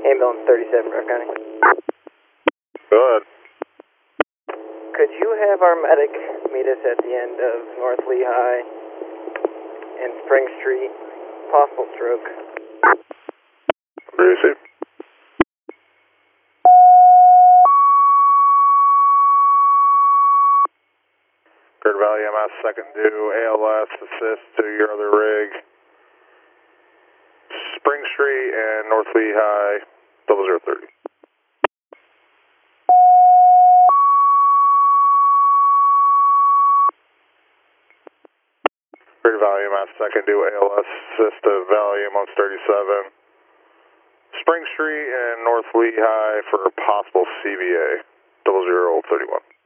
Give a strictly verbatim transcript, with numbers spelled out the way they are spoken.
Ambulance thirty-seven, Rock County. Go ahead. Could you have our medic meet us at the end of North Lehigh and Spring Street? Possible stroke. Receive. Grid Valley M S, second due, A L S, assist to your other rig. Spring Street and North Lehigh, double zero thirty. Grid Valley M S, second due, A L S, assist to Valley amongst thirty-seven. Spring Street and North Lehigh for possible C V A, double zero thirty-one.